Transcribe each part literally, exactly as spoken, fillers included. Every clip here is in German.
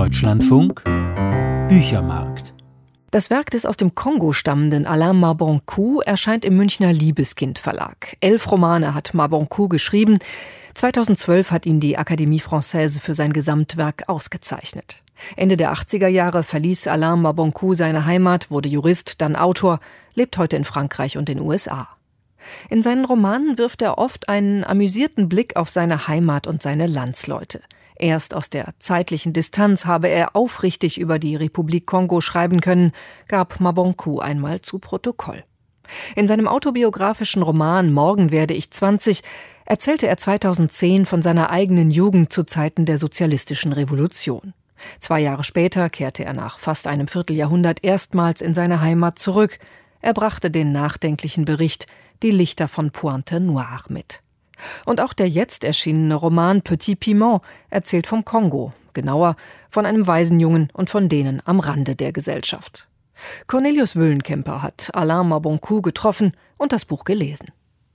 Deutschlandfunk Büchermarkt. Das Werk des aus dem Kongo stammenden Alain Mabanckou erscheint im Münchner Liebeskind Verlag. Elf Romane hat Mabanckou geschrieben. zweitausendzwölf hat ihn die Académie Française für sein Gesamtwerk ausgezeichnet. Ende der achtziger Jahre verließ Alain Mabanckou seine Heimat, wurde Jurist, dann Autor, lebt heute in Frankreich und den U S A. In seinen Romanen wirft er oft einen amüsierten Blick auf seine Heimat und seine Landsleute. Erst aus der zeitlichen Distanz habe er aufrichtig über die Republik Kongo schreiben können, gab Mabanckou einmal zu Protokoll. In seinem autobiografischen Roman »Morgen werde ich zwanzig« erzählte er zweitausendzehn von seiner eigenen Jugend zu Zeiten der sozialistischen Revolution. Zwei Jahre später kehrte er nach fast einem Vierteljahrhundert erstmals in seine Heimat zurück. Er brachte den nachdenklichen Bericht »Die Lichter von Pointe Noire« mit. Und auch der jetzt erschienene Roman »Petit Piment« erzählt vom Kongo, genauer von einem Waisenjungen und von denen am Rande der Gesellschaft. Cornelius Wüllenkemper hat Alain Mabanckou getroffen und das Buch gelesen.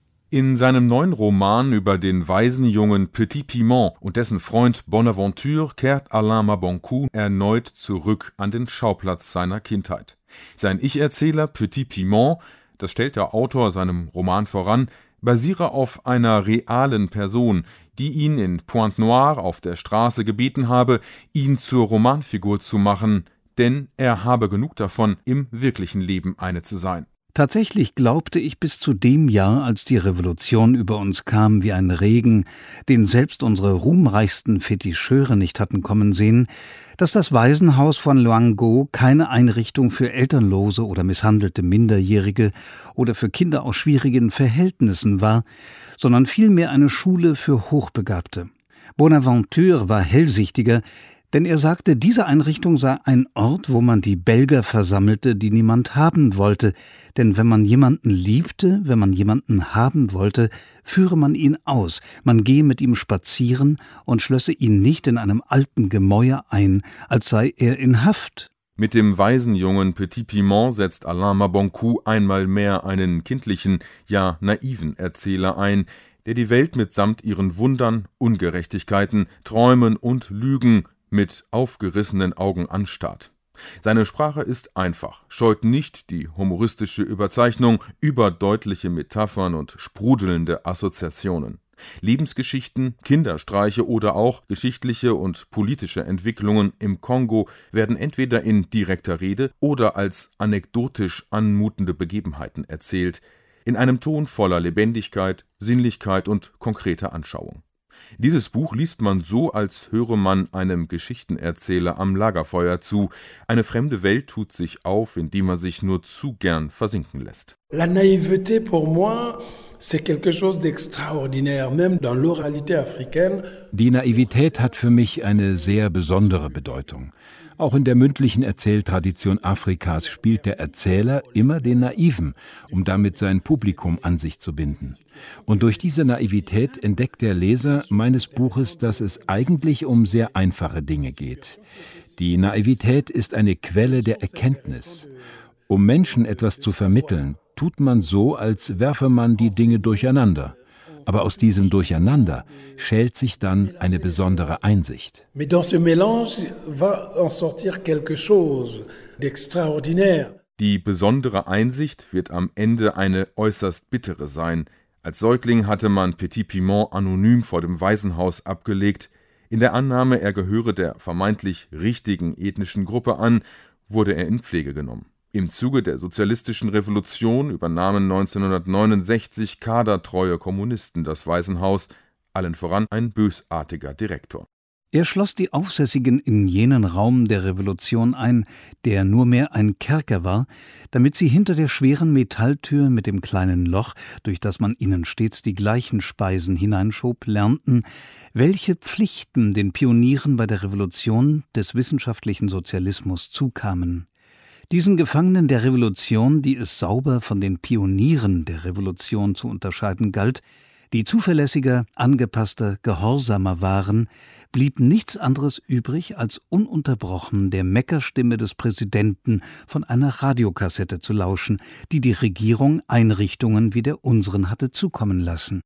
In seinem neuen Roman über den Waisenjungen Petit Piment und dessen Freund Bonaventure kehrt Alain Mabanckou erneut zurück an den Schauplatz seiner Kindheit. Sein Ich-Erzähler Petit Piment, das stellt der Autor seinem Roman voran, basiere auf einer realen Person, die ihn in Pointe Noire auf der Straße gebeten habe, ihn zur Romanfigur zu machen, denn er habe genug davon, im wirklichen Leben eine zu sein. Tatsächlich glaubte ich bis zu dem Jahr, als die Revolution über uns kam wie ein Regen, den selbst unsere ruhmreichsten Fetischeure nicht hatten kommen sehen, dass das Waisenhaus von Loango keine Einrichtung für elternlose oder misshandelte Minderjährige oder für Kinder aus schwierigen Verhältnissen war, sondern vielmehr eine Schule für Hochbegabte. Bonaventure war hellsichtiger, denn er sagte, diese Einrichtung sei ein Ort, wo man die Belger versammelte, die niemand haben wollte. Denn wenn man jemanden liebte, wenn man jemanden haben wollte, führe man ihn aus, man gehe mit ihm spazieren und schlösse ihn nicht in einem alten Gemäuer ein, als sei er in Haft. Mit dem Waisenjungen Petit Piment setzt Alain Mabanckou einmal mehr einen kindlichen, ja naiven Erzähler ein, der die Welt mitsamt ihren Wundern, Ungerechtigkeiten, Träumen und Lügen mit aufgerissenen Augen anstarrt. Seine Sprache ist einfach, scheut nicht die humoristische Überzeichnung, überdeutliche Metaphern und sprudelnde Assoziationen. Lebensgeschichten, Kinderstreiche oder auch geschichtliche und politische Entwicklungen im Kongo werden entweder in direkter Rede oder als anekdotisch anmutende Begebenheiten erzählt, in einem Ton voller Lebendigkeit, Sinnlichkeit und konkreter Anschauung. Dieses Buch liest man so, als höre man einem Geschichtenerzähler am Lagerfeuer zu. Eine fremde Welt tut sich auf, in die man sich nur zu gern versinken lässt. La naïveté pour moi, c'est quelque chose d'extraordinaire, même dans l'oralité africaine. Die Naivität hat für mich eine sehr besondere Bedeutung. Auch in der mündlichen Erzähltradition Afrikas spielt der Erzähler immer den Naiven, um damit sein Publikum an sich zu binden. Und durch diese Naivität entdeckt der Leser meines Buches, dass es eigentlich um sehr einfache Dinge geht. Die Naivität ist eine Quelle der Erkenntnis. Um Menschen etwas zu vermitteln, tut man so, als werfe man die Dinge durcheinander. Aber aus diesem Durcheinander schält sich dann eine besondere Einsicht. Mais dans ce mélange va en sortir quelque chose d'extraordinaire. Die besondere Einsicht wird am Ende eine äußerst bittere sein. Als Säugling hatte man Petit Piment anonym vor dem Waisenhaus abgelegt. In der Annahme, er gehöre der vermeintlich richtigen ethnischen Gruppe an, wurde er in Pflege genommen. Im Zuge der sozialistischen Revolution übernahmen neunzehnhundertneunundsechzig kadertreue Kommunisten das Waisenhaus, allen voran ein bösartiger Direktor. Er schloss die Aufsässigen in jenen Raum der Revolution ein, der nur mehr ein Kerker war, damit sie hinter der schweren Metalltür mit dem kleinen Loch, durch das man ihnen stets die gleichen Speisen hineinschob, lernten, welche Pflichten den Pionieren bei der Revolution des wissenschaftlichen Sozialismus zukamen. Diesen Gefangenen der Revolution, die es sauber von den Pionieren der Revolution zu unterscheiden galt, die zuverlässiger, angepasster, gehorsamer waren, blieb nichts anderes übrig, als ununterbrochen der Meckerstimme des Präsidenten von einer Radiokassette zu lauschen, die die Regierung Einrichtungen wie der unseren hatte zukommen lassen.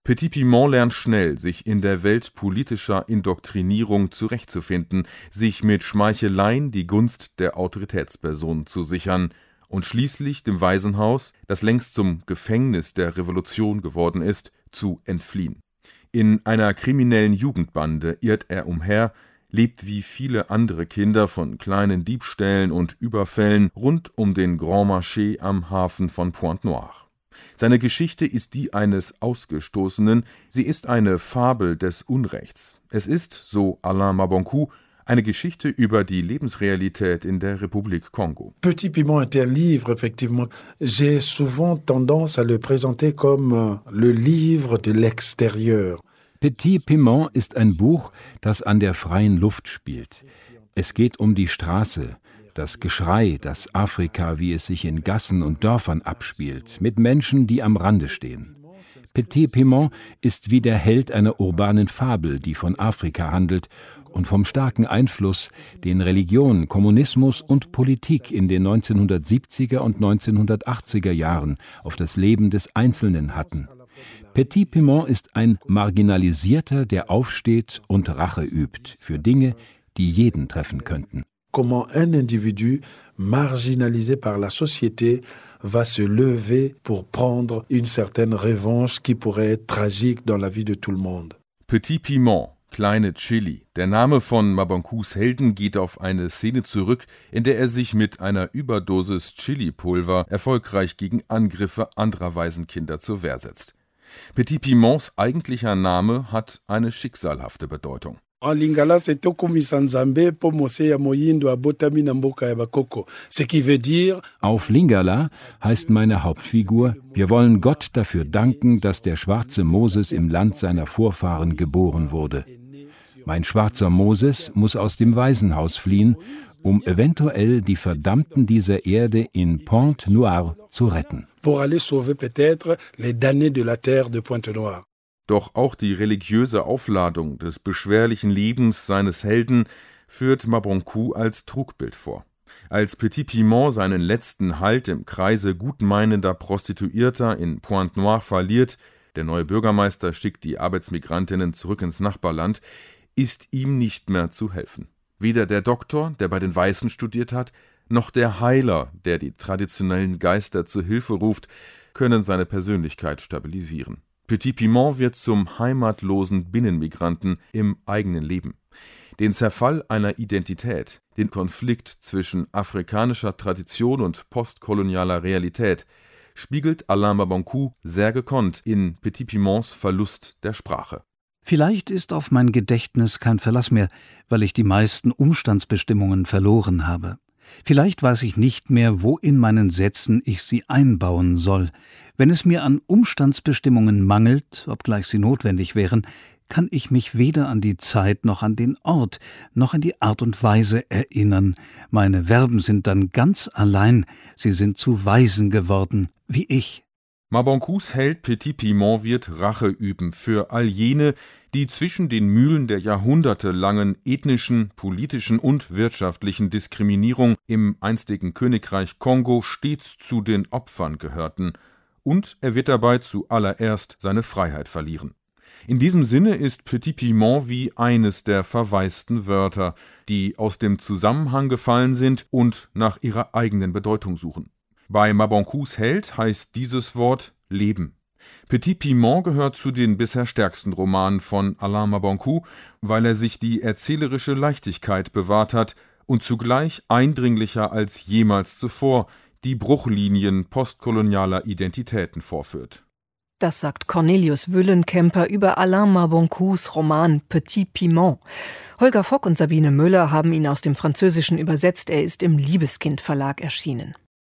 Petit Piment lernt schnell, sich in der Welt politischer Indoktrinierung zurechtzufinden, sich mit Schmeicheleien die Gunst der Autoritätspersonen zu sichern und schließlich dem Waisenhaus, das längst zum Gefängnis der Revolution geworden ist, zu entfliehen. In einer kriminellen Jugendbande irrt er umher, lebt wie viele andere Kinder von kleinen Diebstählen und Überfällen rund um den Grand Marché am Hafen von Pointe-Noire. Seine Geschichte ist die eines Ausgestoßenen, sie ist eine Fabel des Unrechts. Es ist, so Alain Mabanckou, eine Geschichte über die Lebensrealität in der Republik Kongo. Petit Piment est un livre, effectivement. J'ai souvent tendance à le présenter comme le livre de l'extérieur. Petit Piment ist ein Buch, das an der freien Luft spielt. Es geht um die Straße, das Geschrei, das Afrika, wie es sich in Gassen und Dörfern abspielt, mit Menschen, die am Rande stehen. Petit Piment ist wie der Held einer urbanen Fabel, die von Afrika handelt und vom starken Einfluss, den Religion, Kommunismus und Politik in den neunzehnhundertsiebziger und neunzehnhundertachtziger Jahren auf das Leben des Einzelnen hatten. Petit Piment ist ein Marginalisierter, der aufsteht und Rache übt für Dinge, die jeden treffen könnten. Comment un individu marginalisé par la société va se lever pour prendre une certaine revanche qui pourrait être tragique dans la vie de tout le monde. Petit Piment, kleine Chili. Der Name von Mabanccous Helden geht auf eine Szene zurück, in der er sich mit einer Überdosis Chili-Pulver erfolgreich gegen Angriffe anderer Waisenkinder zur Wehr setzt. Petit Piments eigentlicher Name hat eine schicksalhafte Bedeutung. En lingala c'est tokomisa nzambe po mose ya moyindo abotami na mboka ya bakoko. Ce qui veut dire Auf Lingala heißt meine Hauptfigur: Wir wollen Gott dafür danken, dass der schwarze Moses im Land seiner Vorfahren geboren wurde. Mein schwarzer Moses muss aus dem Waisenhaus fliehen, um eventuell die Verdammten dieser Erde in Pointe-Noire zu retten. pour aller sauver peut-être les damnés de la terre de Pointe-Noire. Doch auch die religiöse Aufladung des beschwerlichen Lebens seines Helden führt Mabanckou als Trugbild vor. Als Petit Piment seinen letzten Halt im Kreise gutmeinender Prostituierter in Pointe-Noire verliert, der neue Bürgermeister schickt die Arbeitsmigrantinnen zurück ins Nachbarland, ist ihm nicht mehr zu helfen. Weder der Doktor, der bei den Weißen studiert hat, noch der Heiler, der die traditionellen Geister zu Hilfe ruft, können seine Persönlichkeit stabilisieren. Petit Piment wird zum heimatlosen Binnenmigranten im eigenen Leben. Den Zerfall einer Identität, den Konflikt zwischen afrikanischer Tradition und postkolonialer Realität, spiegelt Alain Mabanckou sehr gekonnt in Petit Piments Verlust der Sprache. Vielleicht ist auf mein Gedächtnis kein Verlass mehr, weil ich die meisten Umstandsbestimmungen verloren habe. Vielleicht weiß ich nicht mehr, wo in meinen Sätzen ich sie einbauen soll. Wenn es mir an Umstandsbestimmungen mangelt, obgleich sie notwendig wären, kann ich mich weder an die Zeit noch an den Ort noch an die Art und Weise erinnern. Meine Verben sind dann ganz allein, sie sind zu Weisen geworden, wie ich. Mabancous Held Petit Piment wird Rache üben für all jene, die zwischen den Mühlen der jahrhundertelangen ethnischen, politischen und wirtschaftlichen Diskriminierung im einstigen Königreich Kongo stets zu den Opfern gehörten, und er wird dabei zuallererst seine Freiheit verlieren. In diesem Sinne ist Petit Piment wie eines der verwaisten Wörter, die aus dem Zusammenhang gefallen sind und nach ihrer eigenen Bedeutung suchen. Bei Mabancous Held heißt dieses Wort Leben. Petit Piment gehört zu den bisher stärksten Romanen von Alain Mabanckou, weil er sich die erzählerische Leichtigkeit bewahrt hat und zugleich eindringlicher als jemals zuvor die Bruchlinien postkolonialer Identitäten vorführt. Das sagt Cornelius Wüllenkemper über Alain Mabancous Roman Petit Piment. Holger Fock und Sabine Müller haben ihn aus dem Französischen übersetzt. Er ist im Liebeskind Verlag erschienen.